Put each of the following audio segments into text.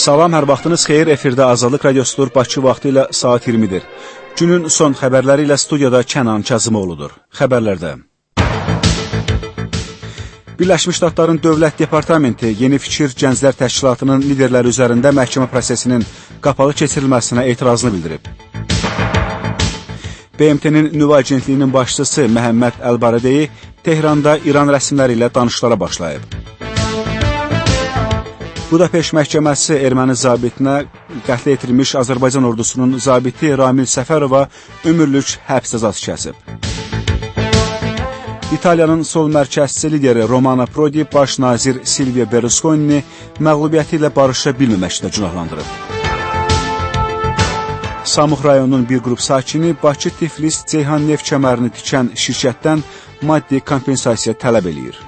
Salam, hər vaxtınız xeyir. Efirdə Azadlıq Radiosudur. Bakı vaxtı ilə saat 20-dir. Günün son xəbərləri ilə studiyada Kənan Kazımoğludur. Xəbərlərdə. Birləşmiş Ştatların Dövlət Departamenti Yeni Fikir Gənclər Təşkilatının liderləri üzərində məhkəmə prosesinin qapalı keçirilməsinə etirazını bildirib. BMT-nin nüvə agentliyinin başçısı Məhəmməd Əlbaradəyi Tehranda İran rəsmiləri ilə danışıqlara başlayıb. Budapeşt məhkəməsi erməni zabitinə qətlə yetirilmiş Azərbaycan ordusunun zabiti Ramil Səfərova ömürlük həbs cəzası kəsib. İtaliyanın sol mərkəzçi lideri Romano Prodi baş nazir Silvio Berlusconi məğlubiyyəti ilə barışa bilməməkdə günahlandırıb. Samux rayonunun bir qrup sakini Bakı-Tiflis-Ceyhan neft kəmərini tikən şirkətdən maddi kompensasiya tələb eləyir.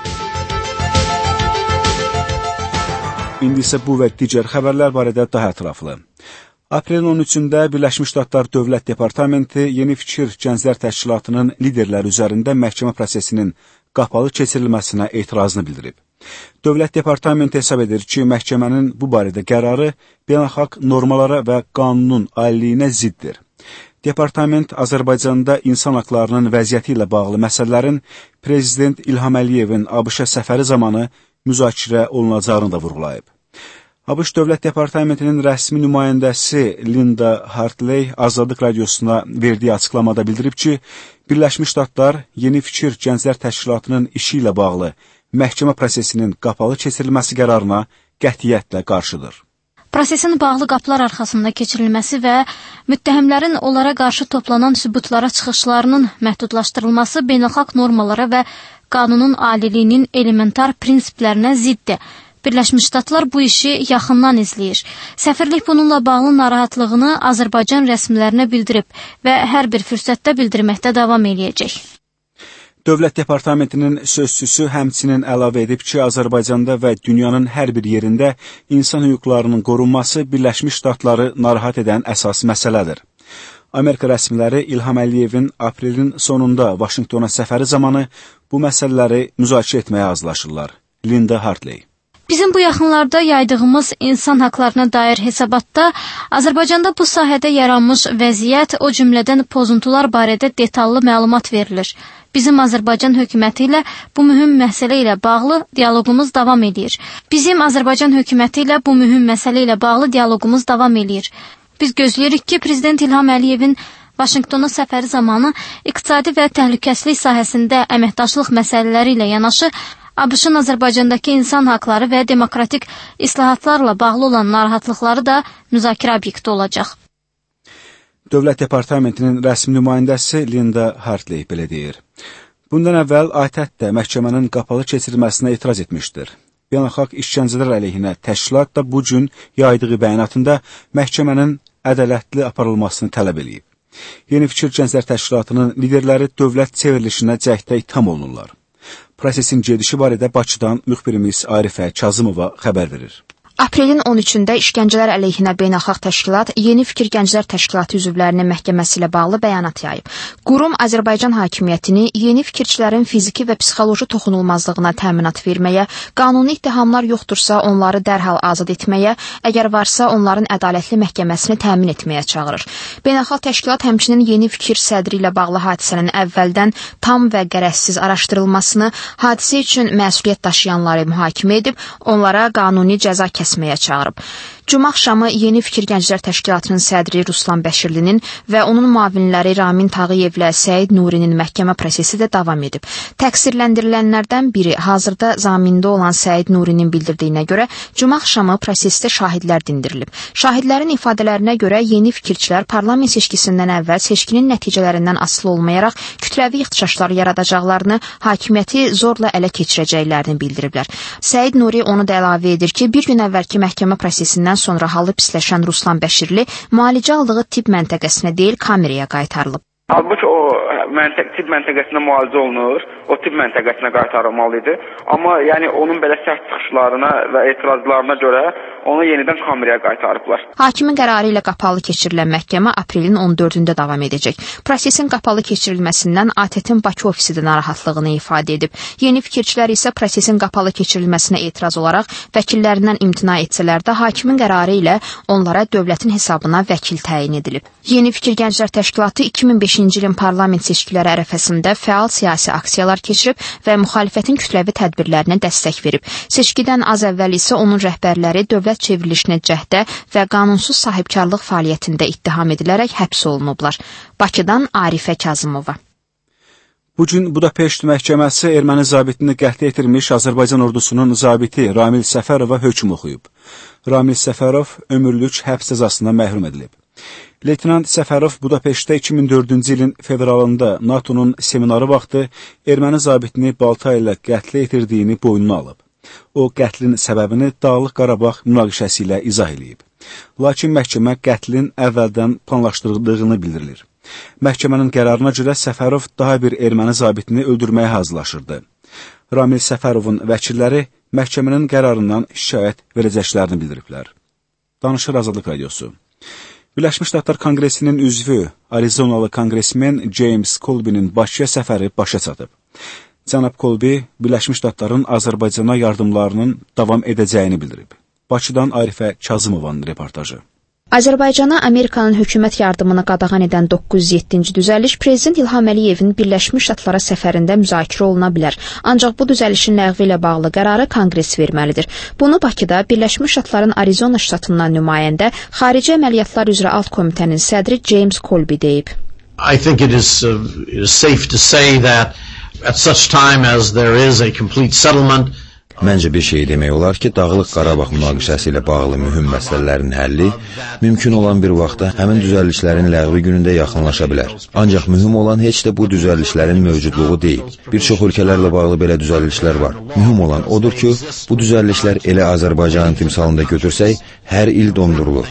İndi isə bu və digər xəbərlər barədə daha ətraflı. Aprelin 13-də Birləşmiş Ştatlar Dövlət Departamenti Yeni Fikir Gənclər Təşkilatının liderləri üzərində məhkəmə prosesinin qapalı keçirilməsinə etirazını bildirib. Dövlət Departamenti hesab edir ki, məhkəmənin bu barədə qərarı beynəlxalq normalara və qanunun aliliyinə ziddir. Departament Azərbaycanda insan haqlarının vəziyyəti ilə bağlı məsələlərin Prezident İlham Əliyevin ABŞ-ə səfəri zamanı müzakirə olunacağını da vurğulayıb. ABŞ Dövlət Departamentinin rəsmi nümayəndəsi Linda Hartley Azadlıq Radiosuna verdiyi açıqlamada bildirib ki, Birləşmiş Ştatlar Yeni Fikir Gənclər Təşkilatının işi ilə bağlı məhkəmə prosesinin qapalı keçirilməsi qərarına qətiyyətlə qarşıdır. Prosesin bağlı qapılar arxasında keçirilməsi və müttəhimlərin onlara qarşı toplanan sübutlara çıxışlarının məhdudlaşdırılması beynəlxalq normalara və qanunun aliliyinin elementar prinsiplərinə ziddir. Birləşmiş Ştatlar bu işi yaxından izləyir. Səfirlik bununla bağlı narahatlığını Azərbaycan rəsmilərinə bildirib və hər bir fürsətdə bildirməkdə davam eləyəcək. Dövlət Departamentinin sözçüsü həmçinin əlavə edib ki, Azərbaycanda və dünyanın hər bir yerində insan hüquqlarının qorunması Birləşmiş Ştatları narahat edən əsas məsələdir. Amerika rəsmiləri İlham Əliyevin aprelin sonunda Vaşinqtona səfəri zamanı bu məsələləri müzakirə etməyə hazırlaşırlar. Linda Hartley. Bizim bu yaxınlarda yaydığımız insan haqlarına dair hesabatda Azərbaycanda bu sahədə yaranmış vəziyyət, o cümlədən pozuntular barədə detallı məlumat verilir. Bizim Azərbaycan hökuməti ilə bu mühüm məsələ ilə bağlı dialoqumuz davam edir. Biz gözləyirik ki, Prezident İlham Əliyevin Vaşinqtona səfəri zamanı iqtisadi və təhlükəsizlik sahəsində əməkdaşlıq məsələləri ilə yanaşı ABŞ-ın Azərbaycandakı insan haqları və demokratik islahatlarla bağlı olan narahatlıqları da müzakirə obyekti olacaq. Dövlət Departamentinin rəsmi nümayəndəsi Linda Hartley belə deyir. Bundan əvvəl ATƏT də məhkəmənin qapalı keçirilməsinə etiraz etmişdir. Beynəlxalq işgəncələr əleyhinə təşkilat da bu gün yaydığı bəyanatında məhkəmənin ədalətli aparılmasını tələb edib. Yeni Fikir Gənclər Təşkilatının liderləri dövlət çevrilişinə cəhdə ittiham olunurlar. Prosesin gedişi barədə Bakıdan müxbirimiz Arifə Kazımova xəbər verir. Aprelin 13-də İşgəncələr əleyhinə beynəlxalq təşkilat Yeni Fikir Gənclər Təşkilatı üzvlərinin məhkəməsi ilə bağlı bəyanat yayıb. Qurum Azərbaycan hakimiyyətini yeni fikirçilərin fiziki və psixoloji toxunulmazlığına təminat verməyə, qanuni ittihamlar yoxdursa onları dərhal azad etməyə, əgər varsa onların ədalətli məhkəməsini təmin etməyə çağırır. Beynəlxalq təşkilat həmçinin Yeni Fikir sədri ilə bağlı hadisənin əvvəldən tam və qərəzsiz araşdırılmasını, hadisə üçün məsuliyyət daşıyanları mühakimə edib, onlara qanuni cəza kəsməyə çağırıb. Cuma axşamı Yeni Fikir Gənclər Təşkilatının sədri Ruslan Bəşirlinin və onun müavinləri Ramin Tağıyevlə Səid Nurinin məhkəmə prosesi də davam edib. Təqsirləndirilənlərdən biri hazırda zamində olan Səid Nurinin bildirdiyinə görə Cuma axşamı prosesdə şahidlər dindirilib. Şahidlərin ifadələrinə görə yeni fikirçilər parlament seçkisindən əvvəl seçkinin nəticələrindən asılı olmayaraq kütləvi ixtişaşlar yaradacaqlarını, hakimiyyəti zorla ələ keçirəcəklərini bildiriblər. Səid Nuri onu da əlavə edir ki, bir gün əvvəlki məhkəmə prosesindən sonra halı pisləşən Ruslan Bəşirli müalicə aldığı tibb məntəqəsinə deyil, kameraya qaytarılıb. Halbuki o tibb məntəqəsində müalicə olunur, o tibb məntəqəsinə qaytarılmalı idi. Amma yəni onun belə sərt çıxışlarına və etirazlarına görə onu yenidən kameraya qaytarıblar. Hakimin qərarı ilə qapalı keçirilən məhkəmə aprelin 14-də davam edəcək. Prosesin qapalı keçirilməsindən ATƏT-in Bakı ofisi də narahatlığını ifadə edib. Yeni fikirçilər isə prosesin qapalı keçirilməsinə etiraz olaraq vəkillərindən imtina etsələr də hakimin qərarı ilə onlara dövlətin hesabına vəkil təyin edilib. Yeni Fikir Gənclər Təşkilatı 2005-ci ilin parlament seçkiləri ərəfəsində fəal siyasi aksiyalar keçirib və müxalifətin kütləvi tədbirlərinə dəstək verib. Seçkidən az əvvəl isə onun rəhbərləri dövlət çevrilişinə cəhdə və qanunsuz sahibkarlıq fəaliyyətində ittiham edilərək həbs olunublar. Bakıdan Arifə Kazımova. Bugün Budapeşt məhkəməsi erməni zabitini qətlə yetirmiş Azərbaycan ordusunun zabiti Ramil Səfərova hökm oxuyub. Ramil Səfərov ömürlük həbs cəzasından məhrum edilib. Leytenant Səfərov Budapeştdə 2004-cü ilin fevralında NATO'nun seminarı vaxtı erməni zabitini balta ilə qətlə yetirdiyini boynuna alıb. O, qətlin səbəbini Dağlıq Qarabağ münaqişəsi ilə izah edib. Lakin məhkəmə qətlin əvvəldən planlaşdırıldığını bildirilir. Məhkəmənin qərarına görə Səfərov daha bir erməni zabitini öldürməyə hazırlaşırdı. Ramil Səfərovun vəkilləri məhkəmənin qərarından şikayət verəcəklərini bildiriblər. Danışır Azadlıq Radiosu. Birləşmiş Ştatlar Konqresinin üzvü Arizonalı konqresmen James Colby'nin Bakıya səfəri başa çatıb. Cənab Colby Birləşmiş Ştatların Azərbaycana yardımlarının davam edəcəyini bildirib. Bakıdan Arifə Kazımovanın reportajı. Azərbaycana Amerikanın hökumət yardımını qadağan edən 907-ci düzəliş Prezident İlham Əliyevin Birləşmiş Ştatlara səfərində müzakirə oluna bilər. Ancaq bu düzəlişin ləğvi ilə bağlı qərarı Konqres verməlidir. Bunu Bakıda Birləşmiş Ştatların Arizona ştatından nümayəndə Xarici Əməliyyatlar üzrə Alt Komitənin sədri James Colby deyib. I think it is safe to say that at such time as there is a complete settlement, Məncə bir şey demək olar ki, Dağlıq Qarabağ münaqişəsi ilə bağlı mühüm məsələlərin həlli mümkün olan bir vaxtda həmin düzəlişlərin ləğvi günündə yaxınlaşa bilər. Ancaq mühüm olan heç də bu düzəlişlərin mövcudluğu deyil. Bir çox ölkələrlə bağlı belə düzəlişlər var. Mühüm olan odur ki, bu düzəlişlər elə Azərbaycanın timsalında götürsək, hər il dondurulur.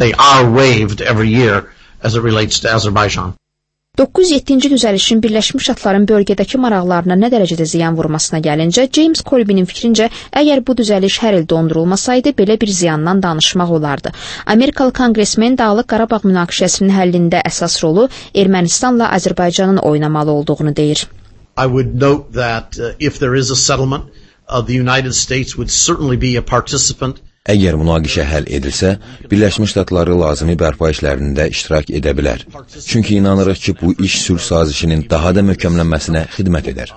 907-ci düzəlişin Birləşmiş Ştatların bölgədəki maraqlarına nə dərəcədə ziyan vurmasına gəlincə, James Colby'nin fikrincə, əgər bu düzəliş hər il dondurulmasaydı, belə bir ziyandan danışmaq olardı. Amerikalı konqresmen Dağlıq Qarabağ münaqişəsinin həllində əsas rolu Ermənistanla Azərbaycanın oynamalı olduğunu deyir. I would note that if there is a settlement, the United States would certainly be a participant. Əgər münaqişə həll edilsə, Birləşmiş Ştatları lazımi bərpa işlərində iştirak edə bilər. Çünki inanırıq ki, bu iş sülh sazişinin daha da möhkəmlənməsinə xidmət edər.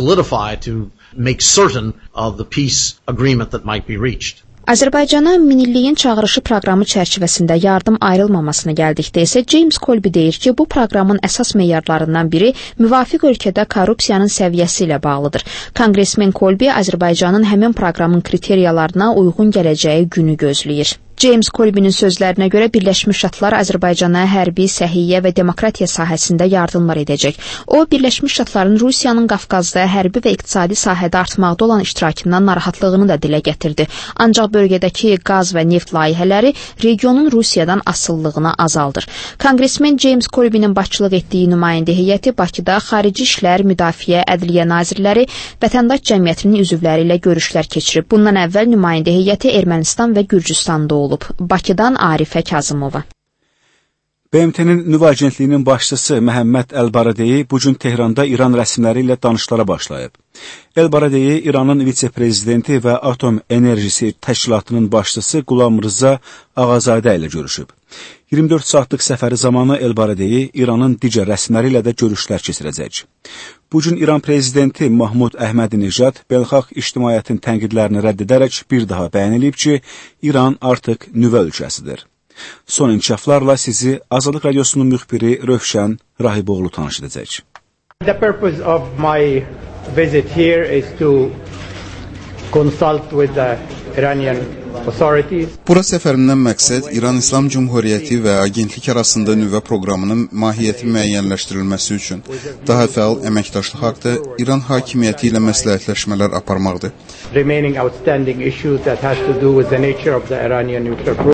Azərbaycana Minilliyin çağırışı proqramı çərçivəsində yardım ayrılmamasına gəldikdə isə James Colby deyir ki, bu proqramın əsas meyarlarından biri müvafiq ölkədə korrupsiyanın səviyyəsi ilə bağlıdır. Konqresmen Colby Azərbaycanın həmin proqramın kriteriyalarına uyğun gələcəyi günü gözləyir. James Colby'nin sözlərinə görə Birləşmiş Ştatlar Azərbaycana hərbi, səhiyyə və demokratiya sahəsində yardımlar edəcək. O, Birləşmiş Ştatların Rusiyanın Qafqazda hərbi və iqtisadi sahədə artmaqda olan iştirakından narahatlığını da dilə gətirdi. Ancaq bölgədəki qaz və neft layihələri regionun Rusiyadan asıllığını azaldır. Konqresmen James Colby'nin başçılıq etdiyi nümayəndə heyəti Bakıda xarici işlər, müdafiə, ədliyyə nazirləri, vətəndaş cəmiyyətinin üzvləri ilə görüşlər keçirib. Bundan əvvəl nümayəndə heyəti Ermənistan və Gürcüstanda olub. Bakıdan Arifə Kazımova. BMT-nin nüvə agentliyinin başçısı Məhəmməd Əl-Baradeyi bugün Tehranda İran rəsmiləri ilə danışıqlara başlayıb. Əl-Baradeyi İranın vitse-prezidenti və Atom Enerjisi Təşkilatının başçısı Qulam Rıza Ağazadə ilə görüşüb. 24 saatlıq səfəri zamanı Əl-Baradeyi İranın digər rəsmiləri ilə də görüşlər keçirəcək. Bugün İran prezidenti Mahmud Əhmədi-Nejad beynəlxalq ictimaiyyətin tənqidlərini rədd edərək bir daha bəyan edib ki, İran artıq nüvə ölkəsidir. Son inkişaflarla sizi Azadlıq Radiosunun müxbiri Rövşən Rahiboğlu tanış edəcək. The purpose of my visit here is to consult with the Iranian authorities. Bura səfərimdən məqsəd İran İslam Cümhuriyyəti və agentlik arasında nüvə proqramının mahiyyəti müəyyənləşdirilməsi üçün daha fəal əməkdaşlıq haqqında İran hakimiyyəti ilə məsləhətləşmələr aparmaqdır. Remaining outstanding issues that has to do with the nature of the Iranian nuclear program.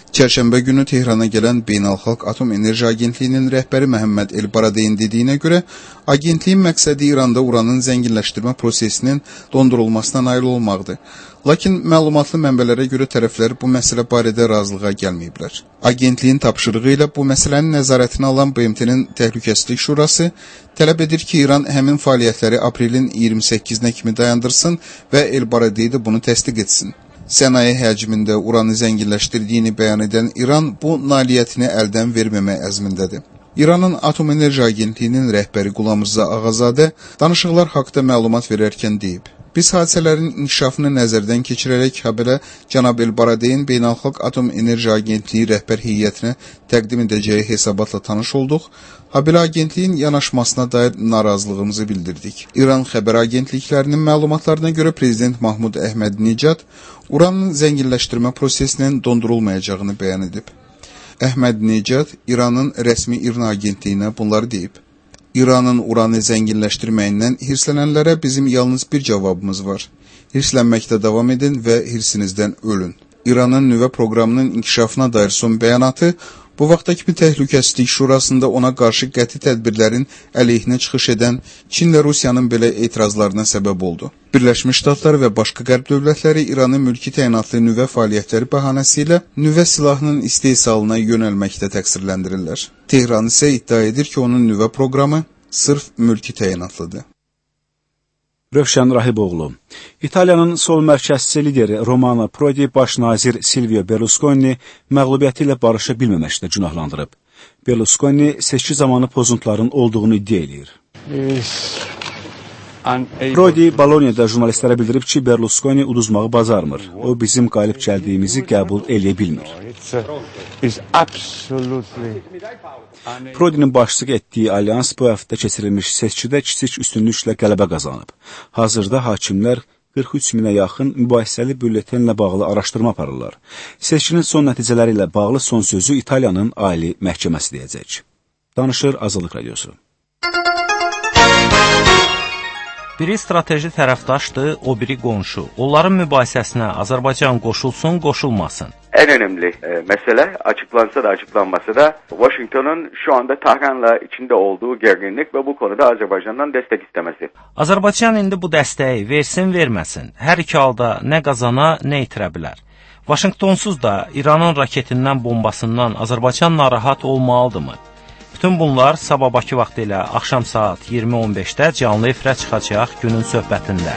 Çərşənbə günü Tehrana gələn Beynəlxalq Atom Enerji Agentliyinin rəhbəri Məhəmməd El-Baradeyin dediyinə görə, agentliyin məqsədi İranda uranın zənginləşdirmə prosesinin dondurulmasına nail olmaqdır. Lakin məlumatlı mənbələrə görə tərəflər bu məsələ barədə razılığa gəlməyiblər. Agentliyin tapşırığı ilə bu məsələnin nəzarətini alan BMT-nin Təhlükəsizlik Şurası tələb edir ki, İran həmin fəaliyyətləri aprelin 28-nə kimi dayandırsın və El-Baradeyi də bunu təsdiq etsin. Sənaye həcmində uranı zənginləşdirdiyini bəyan edən İran bu nailiyyətini əldən verməmək əzmindədir. İranın Atom Enerji Agentliyinin rəhbəri Qulamrza Ağazadə danışıqlar haqda məlumat verərkən deyib. Biz hadisələrin inkişafını nəzərdən keçirərək habelə cənab El-Baradeyin Beynəlxalq Atom Enerji Agentliyi rəhbər heyətinə təqdim edəcəyi hesabatla tanış olduq. Habelə agentliyin yanaşmasına dair narazılığımızı bildirdik. İran xəbər agentliklərinin məlumatlarına görə Prezident Mahmud Əhməd-Nicad uranın zənginləşdirmə prosesinin dondurulmayacağını bəyan edib. Əhməd-Nicad İranın rəsmi İRNA agentliyinə bunları deyib. İranın uranı zənginləşdirməyindən hirslənənlərə bizim yalnız bir cavabımız var. Hirslənməkdə davam edin və hirsinizdən ölün. İranın nüvə proqramının inkişafına dair son bəyanatı bu vaxta kimi Təhlükəsizlik Şurasında ona qarşı qəti tədbirlərin əleyhinə çıxış edən Çinlə Rusiyanın belə etirazlarına səbəb oldu. Birləşmiş Ştatlar və başqa qərb dövlətləri İranın mülki təyinatlı nüvə fəaliyyətləri bəhanəsilə nüvə silahının istehsalına yönəlməkdə təqsirləndirirlər. Tehran isə iddia edir ki, onun nüvə proqramı sırf mülki təyinatlıdır. Rövşən Rahiboğlu. İtaliyanın sol mərkəzçi lideri Romano Prodi baş nazir Silvio Berlusconi məğlubiyyəti ilə barışa bilməməkdə günahlandırıb. Berlusconi seçki zamanı pozuntuların olduğunu iddia edir. Prodi Bolonya'da jurnalistlərə bildirib ki, Berlusconi uduzmağı bacarmır. O, bizim qalib gəldiyimizi qəbul eləyə bilmir. Prodinin başçılıq etdiyi alyans bu həftə keçirilmiş seçkidə kiçik üstünlüklə qələbə qazanıb. Hazırda hakimlər 43 minə yaxın mübahisəli bülletenlə bağlı araşdırma aparırlar. Seçkinin son nəticələri ilə bağlı son sözü İtaliyanın Ali Məhkəməsi deyəcək. Danışır Azadlıq Radiosu. Biri strateji tərəfdaşdır, o biri qonşu. Onların mübahisəsinə Azərbaycan qoşulsun, qoşulmasın. En önemli mesele açıklansa da açıklanmasa da Washington'un şu anda Tahran'la içinde olduğu gerginlik ve bu konuda Azerbaycan'dan destek istemesi. Azərbaycan indi bu dəstəyi versin, verməsin. Hər iki halda nə qazana, nə itirə bilər. Washingtonsuz da İranın raketindən, bombasından Azərbaycan narahat olmalıdırmı? Bütün bunlar sabah Bakı vaxtı ilə axşam saat 20:15-də canlı efirə çıxacaq günün söhbətində.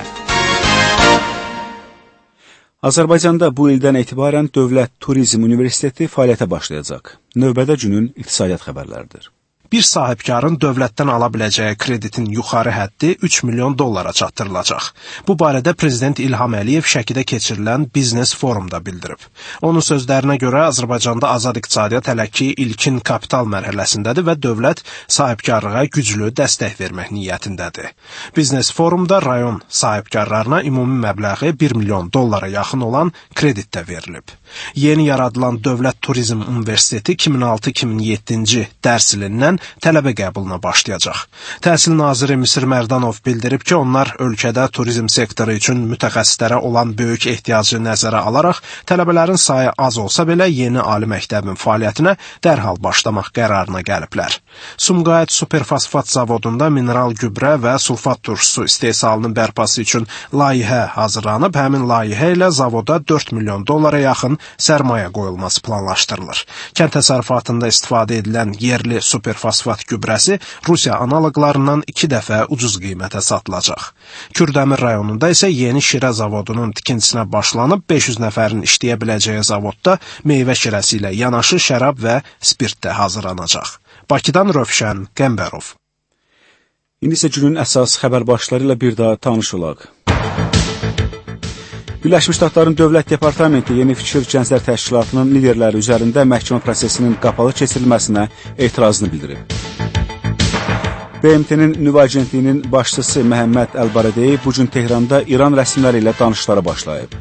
Azərbaycanda bu ildən etibarən Dövlət Turizm Universiteti fəaliyyətə başlayacaq. Növbədə günün iqtisadiyyat xəbərləridir. Bir sahibkarın dövlətdən ala biləcəyi kreditin yuxarı həddi 3 milyon dollara çatdırılacaq. Bu barədə Prezident İlham Əliyev Şəkidə keçirilən Biznes Forumda bildirib. Onun sözlərinə görə Azərbaycanda azad iqtisadiyyat hələ ki ilkin kapital mərhələsindədir və dövlət sahibkarlığa güclü dəstək vermək niyyətindədir. Biznes Forumda rayon sahibkarlarına ümumi məbləği 1 milyon dollara yaxın olan kredit də verilib. Yeni yaradılan Dövlət Turizm Universiteti 2006-2007-ci dərs ilindən tələbə qəbuluna başlayacaq. Təhsil naziri Misir Mərdanov bildirib ki, onlar ölkədə turizm sektoru üçün mütəxəssislərə olan böyük ehtiyacı nəzərə alaraq tələbələrin sayı az olsa belə yeni ali məktəbin fəaliyyətinə dərhal başlamaq qərarına gəliblər. Sumqayıt Superfosfat zavodunda mineral gübrə və sulfat turşusu istehsalının bərpası üçün layihə hazırlanıb, həmin layihə ilə zavoda 4 milyon dollara yaxın sərmayə qoyulması planlaşdırılır. Kənd təsərrüfatında istifadə edilən yerli superfosfat gübrəsi Rusiya analoqlarından 2 dəfə ucuz qiymətə satılacaq. Kürdəmir rayonunda isə yeni şirə zavodunun tikintisinə başlanıb 500 nəfərin işləyə biləcəyi zavodda meyvə şirəsi ilə yanaşı şərab və spirt də hazırlanacaq. Bakıdan Rövşən Qəmbərov. İndi isə günün əsas xəbər başları ilə bir daha tanış olaq. Birləşmiş Ştatların Dövlət Departamenti Yeni Fikir Gənclər Təşkilatının liderləri üzərində məhkəmə prosesinin qapalı keçirilməsinə etirazını bildirib. BMT-nin nüvə agentliyinin başçısı Məhəmməd El-Baradeyi bugün Tehranda İran rəsmiləri ilə danışıqlara başlayıb.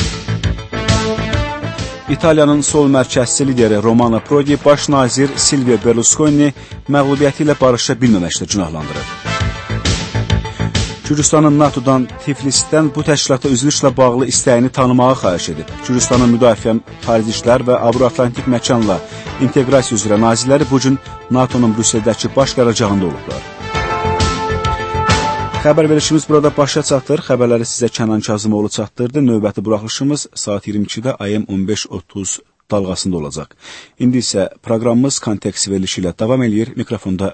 İtaliyanın sol mərkəzçi lideri Romano Prodi baş nazir Silvio Berlusconi məğlubiyyəti ilə barışa bilməməkdə günahlandırıb. Gürcüstanın NATO-dan Tiflisdən bu təşkilata üzvlüklə bağlı istəyini tanımağı xahiş edib. Gürcüstanın Müdafiə, Xarici İşlər və Avro-Atlantik Məkanla İnteqrasiya üzrə nazirləri bu gün NATO-nun Brüsseldəki baş qərargahında olublar. Xəbər verişimiz burada başa çatır. Xəbərləri sizə Kənan Kazımoğlu çatdırdı. Növbəti buraxılışımız saat 22-də AM 15:30 dalğasında olacaq. İndi isə proqramımız kontekst verilişi ilə davam eləyir. Mikrofonda